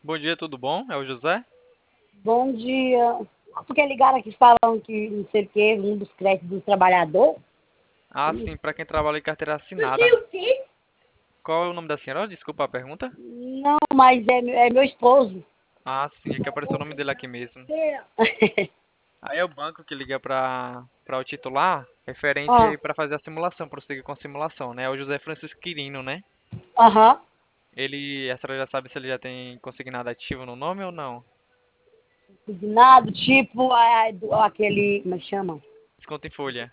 Bom dia, tudo bom? É o José? Bom dia. Porque ligaram aqui falando que não sei o que, um dos créditos do trabalhador. Ah, sim, para quem trabalha em carteira assinada. Qual é o nome da senhora? Desculpa a pergunta. Não, mas é meu esposo. Ah, sim, é que apareceu o nome dele aqui mesmo. Aí é o banco que liga para o titular, Ah, referente para fazer a simulação, prosseguir com a simulação, né? É o José Francisco Quirino, né? Aham. A senhora já sabe se ele já tem consignado ativo no nome ou não? Nada, tipo aquele, como é que chama? Desconto em folha.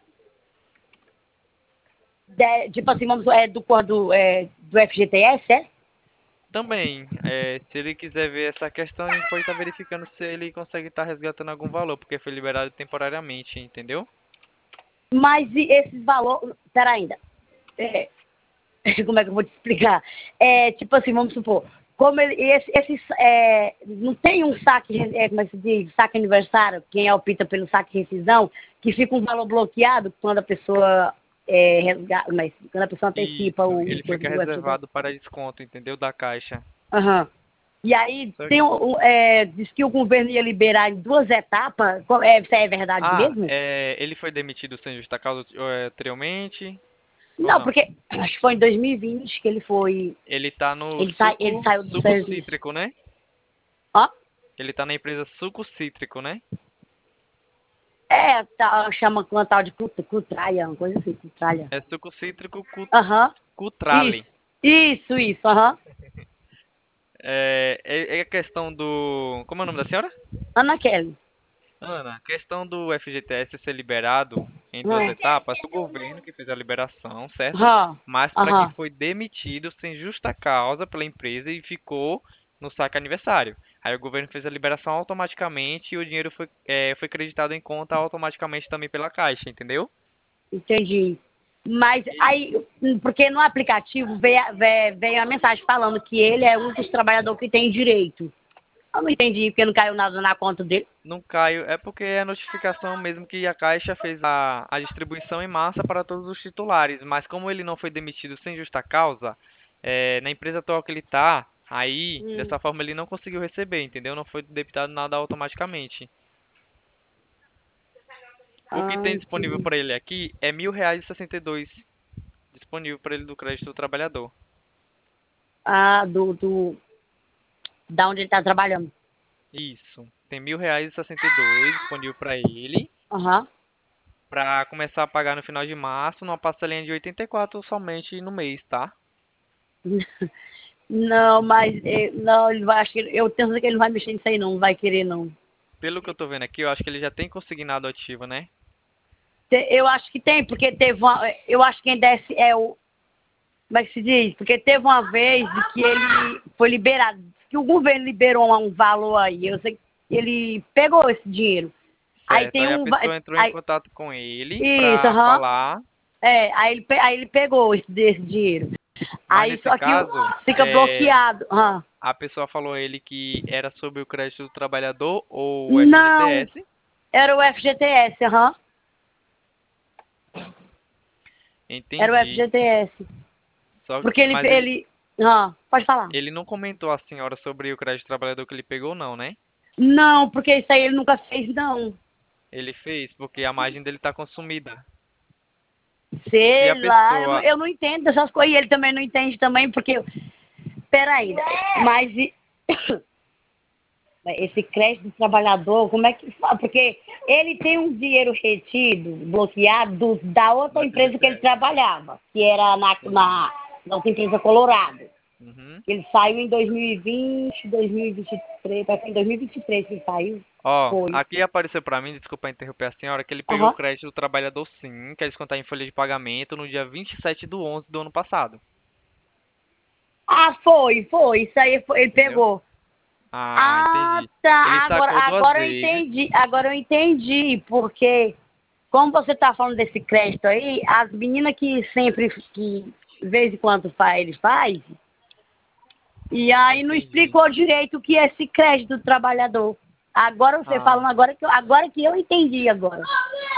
Tipo assim, vamos, do FGTS, é? Também, se ele quiser ver essa questão, a gente pode estar verificando se ele consegue estar resgatando algum valor, porque foi liberado temporariamente, entendeu? Mas e esses valores. Pera ainda. É, como é que eu vou te explicar? Tipo assim, vamos supor, como não tem um saque, como é que se diz, saque aniversário, quem opta pelo saque de rescisão, que fica um valor bloqueado quando a pessoa resgata, mas quando a pessoa antecipa Isso, o ele coisa fica do FGTS. reservado para desconto, entendeu? Da Caixa. Aham. E aí Só- diz que o governo ia liberar em duas etapas. Isso é verdade Ah, mesmo? ele foi demitido sem justa causa anteriormente ou Não, não? porque acho que foi em 2020 que ele foi. Ele tá no Ele saiu do suco serviço. cítrico, né? Ó. Ele tá na empresa Suco Cítrico, né? Tá, chama com uma tal de cutralha, uma coisa assim, cutralha. É Suco Cítrico Aham, isso, Cutrale. isso, aham. É a questão do... Como é o nome da senhora? Ana Kelly. Ana, a questão do FGTS ser liberado em duas Aham, etapas, o governo que fez a liberação, certo? aham, Mas para quem aham. foi demitido sem justa causa pela empresa e ficou no saque aniversário. Aí o governo fez a liberação automaticamente e o dinheiro foi creditado em conta automaticamente também pela Caixa, entendeu? Entendi. Mas E- aí, porque no aplicativo veio a mensagem falando que ele é um dos trabalhadores que tem direito. Eu não entendi porque não caiu nada na conta dele. Não caiu, é porque é a notificação mesmo que a Caixa fez a distribuição em massa para todos os titulares, mas como ele não foi demitido sem justa causa, na empresa atual que ele está, aí, Hum. dessa forma ele não conseguiu receber, entendeu? Não foi debitado nada automaticamente. O que tem disponível Entendi. para ele aqui é R$ 1.062 disponível para ele do crédito do trabalhador. Ah, da onde ele tá trabalhando. Isso, tem R$ 1.062 disponível para ele, Aham. para começar a pagar no final de março, numa parcelinha de 84 somente no mês, tá? Não, mas não, ele vai, acho que eu tenho certeza que ele não vai mexer nisso aí não vai querer não. Pelo que eu tô vendo aqui, eu acho que ele já tem consignado ativo, né? Eu acho que tem, porque teve uma. Eu acho que quem desce é o. Como é que se diz? Porque teve uma vez de que ele foi liberado, que o governo liberou um valor aí. Eu sei que ele pegou esse dinheiro. Aí Certo. tem Aí a um. pessoa entrou em contato com ele Isso, pra aham. falar, Aí ele pegou esse dinheiro. mas Aí nesse só que caso, fica bloqueado. Aham. a pessoa falou a ele que era sobre o crédito do trabalhador ou o Não, FGTS. era o FGTS, aham. Era o Entendi. FGTS. Só Porque que, mas ele, pode falar. ele não comentou a senhora sobre o crédito do trabalhador que ele pegou, não, né? Não, porque isso aí ele nunca fez, não. Ele fez porque a margem dele tá consumida. Se a Sei lá, pessoa, eu não entendo dessas coisas e ele também não entende também, porque. Peraí, mas esse crédito do trabalhador, como é que fala? Porque ele tem um dinheiro retido, bloqueado, da do outra empresa que ele FGTS. trabalhava, que era na outra empresa Colorado. Uhum. Ele saiu em 2020, 2023, parece que em 2023 que ele saiu. Ó, Foi. aqui apareceu pra mim, desculpa interromper a senhora, que ele pegou o Aham. crédito do trabalhador sim, quer descontar em folha de pagamento no dia 27/11 do ano passado, Ah, foi. Isso aí ele entendeu? pegou. Ah, Ah, entendi. Ele tá. sacou duas Agora eu vezes. entendi. Agora eu entendi. Porque, como você tá falando desse crédito aí, as meninas que sempre, que de vez em quando ele faz, e aí não Entendi. explicou direito o que é esse crédito do trabalhador. Agora você Ah, falando, agora que eu entendi agora.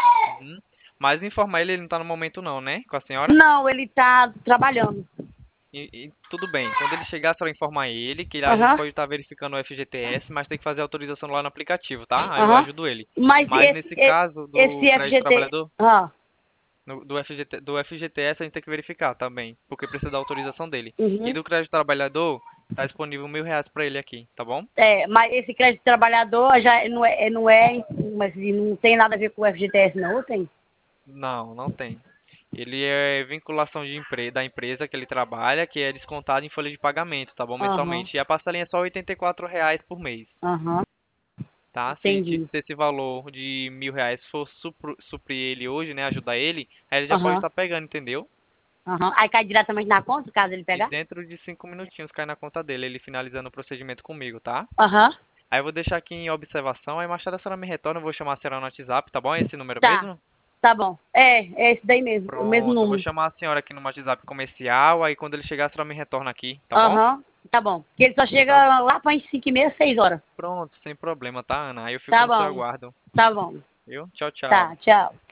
uhum. Mas informar ele, ele não tá no momento não, né? Com a senhora? Não, ele tá trabalhando. Tudo bem. Quando ele chegar, só informar ele que a gente Aham, pode estar verificando o FGTS, mas tem que fazer a autorização lá no aplicativo, tá? Aí eu aham. ajudo ele. Mas Mas nesse caso esse do crédito FGT. trabalhador, Ah, do FGTS a gente tem que verificar também, porque precisa da autorização dele. E uhum. do crédito trabalhador, tá disponível R$ 1.000 para ele aqui, tá bom? É, mas esse crédito trabalhador já não é, mas não tem nada a ver com o FGTS, não, ou tem? Não, não tem. Ele é vinculação da empresa que ele trabalha, que é descontado em folha de pagamento, tá bom? Aham, Mensalmente. E a parcelinha é só R$ 84 por mês, aham, tá? entendi. Se esse valor de R$ 1.000 for suprir ele hoje, né? Ajudar ele, aí ele já pode Aham, estar pegando, entendeu? aham. Aí cai diretamente na conta, caso ele E pegar? dentro de 5 minutinhos cai na conta dele, ele finalizando o procedimento comigo, tá? Aham, Aí eu vou deixar aqui em observação, aí mais tarde a senhora me retorna, eu vou chamar a senhora no WhatsApp, tá bom? É esse número tá, mesmo? tá bom. É esse daí mesmo, o mesmo Pronto, eu vou número. chamar a senhora aqui no WhatsApp comercial, aí quando ele chegar a senhora me retorna aqui, tá bom? Aham, tá bom. Porque ele só Tá. chega lá para as 5h30, 6 horas. Pronto, sem problema, tá, Ana? Aí eu fico Tá no seu bom, aguardo, tá bom. viu? Tchau, tchau. Tá, tchau.